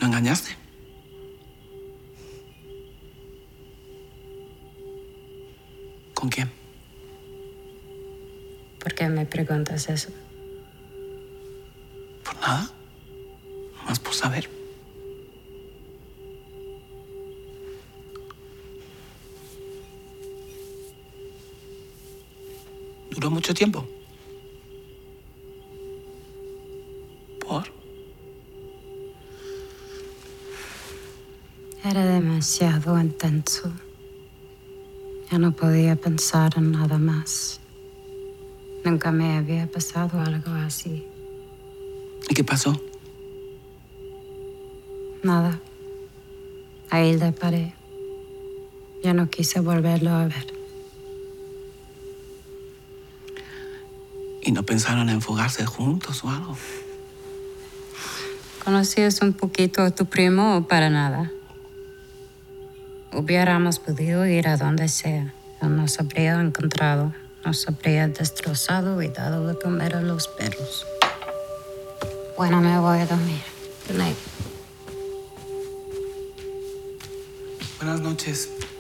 ¿Lo engañaste? ¿Con quién? ¿Por qué me preguntas eso? Por nada. Más por saber. ¿Duró mucho tiempo? ¿Por? Era demasiado intenso. Ya no podía pensar en nada más. Nunca me había pasado algo así. ¿Y qué pasó? Nada. Ahí le paré. Ya no quise volverlo a ver. ¿Y no pensaron en fugarse juntos o algo? ¿Conocías un poquito a tu primo o para nada? Hubiéramos podido ir a donde sea. Él nos habría encontrado, nos habría destrozado y dado de comer a los perros. Bueno, me voy a dormir. Good night. Buenas noches.